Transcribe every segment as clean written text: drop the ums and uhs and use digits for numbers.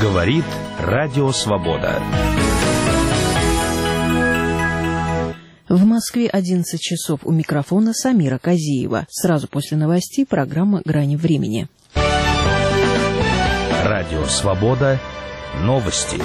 Говорит Радио Свобода. В Москве 11 часов. У микрофона Самира Казиева. Сразу после новостей программа «Грани времени». Радио Свобода. Новости.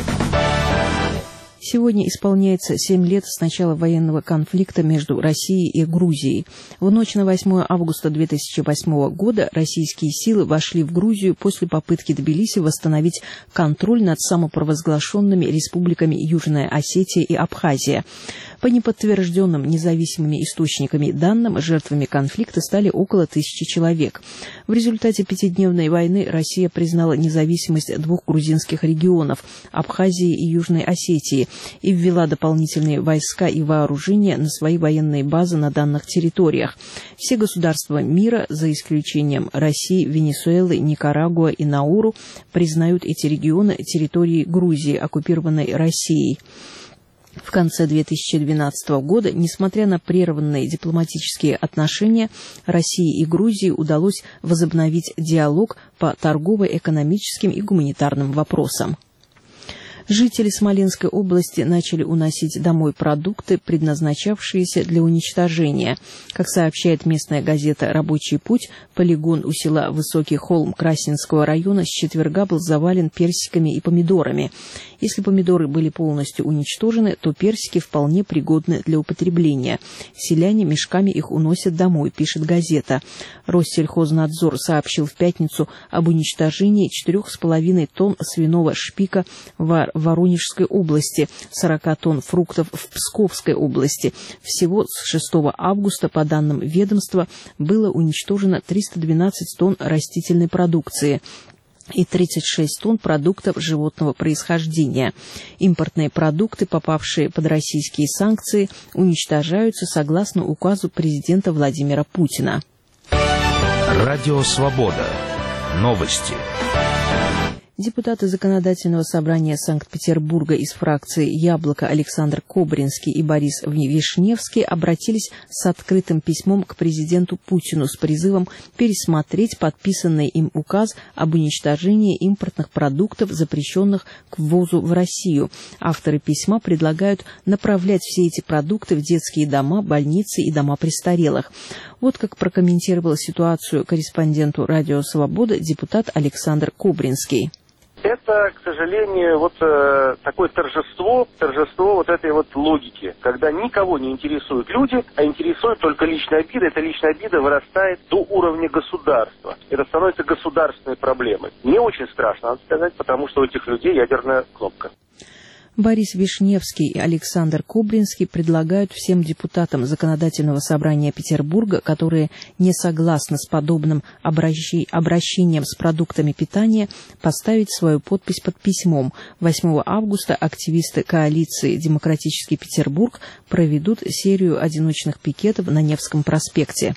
Сегодня исполняется 7 лет с начала военного конфликта между Россией и Грузией. В ночь на 8 августа 2008 года российские силы вошли в Грузию после попытки Тбилиси восстановить контроль над самопровозглашенными республиками Южная Осетия и Абхазия. По неподтвержденным независимыми источниками данным, жертвами конфликта стали около 1000 человек. В результате пятидневной войны Россия признала независимость двух грузинских регионов – Абхазии и Южной Осетии, и ввела дополнительные войска и вооружения на свои военные базы на данных территориях. Все государства мира, за исключением России, Венесуэлы, Никарагуа и Науру, признают эти регионы территорией Грузии, оккупированной Россией. В конце 2012 года, несмотря на прерванные дипломатические отношения, России и Грузии удалось возобновить диалог по торгово-экономическим и гуманитарным вопросам. Жители Смоленской области начали уносить домой продукты, предназначавшиеся для уничтожения. Как сообщает местная газета «Рабочий путь», полигон у села Высокий Холм Красинского района с четверга был завален персиками и помидорами. Если помидоры были полностью уничтожены, то персики вполне пригодны для употребления. Селяне мешками их уносят домой, пишет газета. Россельхознадзор сообщил в пятницу об уничтожении 4,5 тонн свиного шпика в Воронежской области, 40 тонн фруктов в Псковской области. Всего с 6 августа, по данным ведомства, было уничтожено 312 тонн растительной продукции и 36 тонн продуктов животного происхождения. Импортные продукты, попавшие под российские санкции, уничтожаются согласно указу президента Владимира Путина. Радио Свобода. Новости. Депутаты Законодательного собрания Санкт-Петербурга из фракции «Яблоко» Александр Кобринский и Борис Вишневский обратились с открытым письмом к президенту Путину с призывом пересмотреть подписанный им указ об уничтожении импортных продуктов, запрещенных к ввозу в Россию. Авторы письма предлагают направлять все эти продукты в детские дома, больницы и дома престарелых. Вот как прокомментировал ситуацию корреспонденту «Радио Свобода» депутат Александр Кобринский. Это, к сожалению, такое торжество вот этой вот логики, когда никого не интересуют люди, а интересует только личная обида. Эта личная обида вырастает до уровня государства. Это становится государственной проблемой. Мне очень страшно, надо сказать, потому что у этих людей ядерная кнопка. Борис Вишневский и Александр Кобринский предлагают всем депутатам Законодательного собрания Петербурга, которые не согласны с подобным обращением с продуктами питания, поставить свою подпись под письмом. 8 августа активисты коалиции «Демократический Петербург» проведут серию одиночных пикетов на Невском проспекте.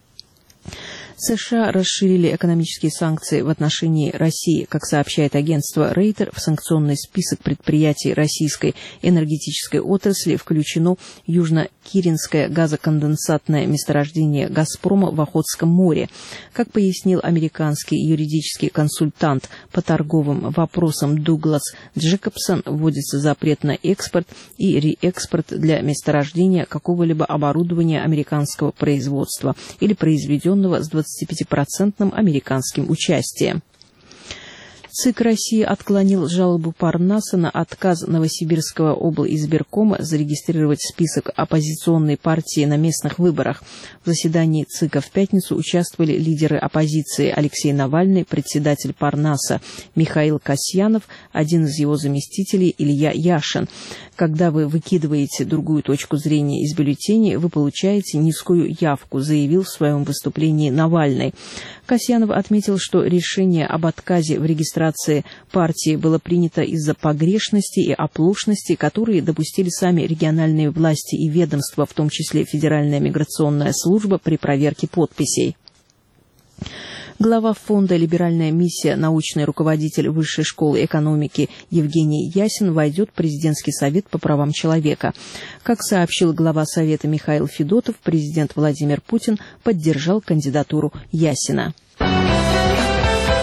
США расширили экономические санкции в отношении России. Как сообщает агентство Рейтер, в санкционный список предприятий российской энергетической отрасли включено Южно-Киринское газоконденсатное месторождение «Газпрома» в Охотском море. Как пояснил американский юридический консультант по торговым вопросам Дуглас Джекобсон, вводится запрет на экспорт и реэкспорт для месторождения какого-либо оборудования американского производства или произведенного с 25% американским участием. ЦИК России отклонил жалобу Парнаса на отказ Новосибирского облизбиркома зарегистрировать список оппозиционной партии на местных выборах. В заседании ЦИКа в пятницу участвовали лидеры оппозиции Алексей Навальный, председатель Парнаса Михаил Касьянов, один из его заместителей Илья Яшин. Когда вы выкидываете другую точку зрения из бюллетеней, вы получаете низкую явку, заявил в своем выступлении Навальный. Касьянов отметил, что решение об отказе в регистрации партии было принято из-за погрешностей и оплошностей, которые допустили сами региональные власти и ведомства, в том числе Федеральная миграционная служба, при проверке подписей. Глава фонда «Либеральная миссия», научный руководитель Высшей школы экономики Евгений Ясин войдет в президентский совет по правам человека. Как сообщил глава Совета Михаил Федотов, президент Владимир Путин поддержал кандидатуру Ясина.